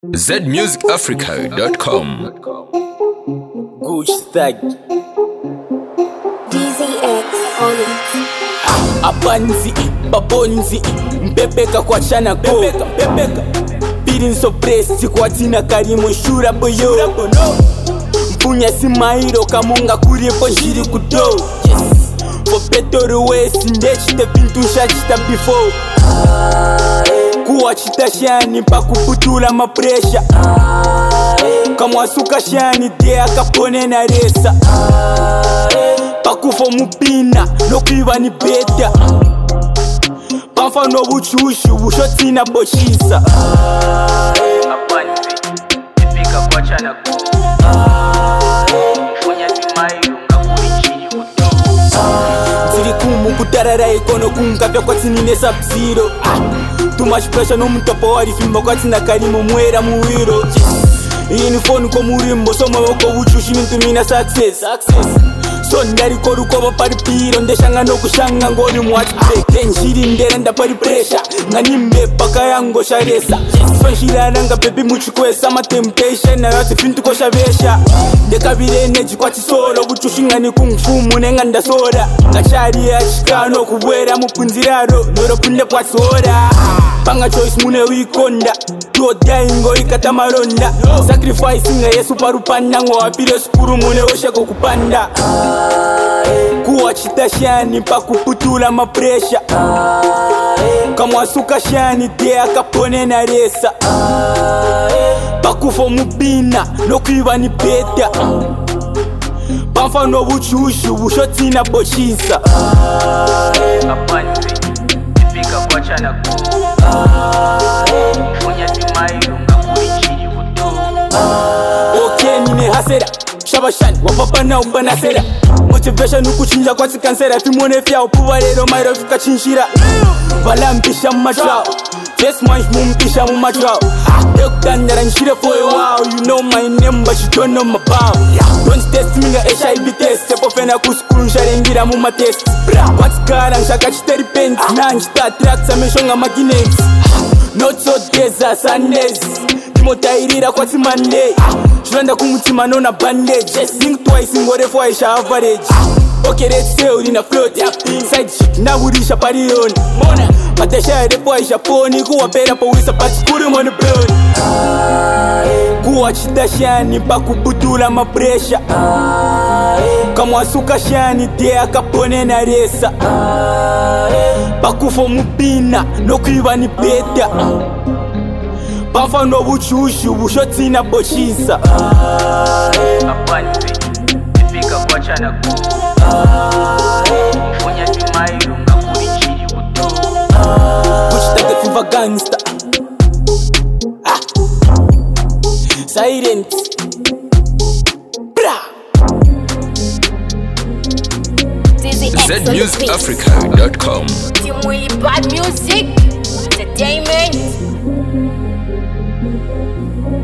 zmusicafrica.com. Gucci Thug DZX on it. Abanzi, babonzi, mpepeka kwa chana go mpepeka Feeling so blessed, kwa tina karimo shura boyo Mpunya simairo kamunga kuripo njiri kudo For better ways, ndechite pintu shachita before Kuwa chita shani pa kuputula mapresha Kamwasuka shani dea kapone na resa Pakufo mupina, no kwiva ni beta Pamfa no buchushu, bushotina bochisa Abanzi, ipika kwa chana ku Mfunya simairo ngakurinjiri kuto Ziri kumu kutarara ikono kunkapya kwa tinine sub-zero Too much pressure no mtopo wari fimbo kwa tina karimo mwera muwiro Ini phone ko murimbo so mawoko buchushi mintumina success So ndari koru koba pari piro ndeshanga no kushanga ngori mwati break Njiri ndera nda pari pressure Nganimbe paka yango sharesa So nshirana nga baby muchikwesa ma temptation na yati fintu ko shabesha Ndekabire energy kwa chisolo buchushi ngani kungfumu nenga ndasora Ngachari ya chikano kubwera mupunziraro Noro punde kwa sora Panga choice mune wikonda Tuo daingo ikata maronda Sacrifice nga yesu parupanda Ngo wapire skuru mune oshako kupanda Kuwa chita shani pa kuputula mapresha Kamwasuka shani dea kapone na resa Pakufo mupina no kwiva ni beta Pamfa no buchushu bushotina bochisa Abanzi, ipika kwa chana ku Mfunya simairo ngakurinjiri kuto Okay nine hasera Shabashani wapapa na umbana sera Motivation ukuchinja kwa tikansera Fimone fya upuva lero mairo fika chinshira Vala mpisha mumachao Face manch mumpisha mumachao Dekutandara nshire for a while You know my name but you don't know my power Don't test me nga HIV test Sepo fena kuskuru nsharengira muma test Kwatikara nshaka chiteri penti Na nchita tracks ameshonga magnets Not so days as Sundays Timotairira kwa Monday Shuranda kumutima nona bandage Think twice ngore for Aisha average Okay let's say urina float Side chick na urisha parion Matesha ya repo Aisha poni Kuwa pera po wisa patikuri moni blood Kuwa chita shani pa kuputula mapresha Kamwasuka shani dea kapone na resa Pakufo mupina no kwiva ni beta Pamfa no buchushu bushotina bochisa Abanzi, ipika kwa chana ku Mfunya simairo ngakurinjiri kuto Buchita the fever gangster Silent Bra DZX on the beat. zmusicafrica.com. Team Willie Bad Music Entertainment.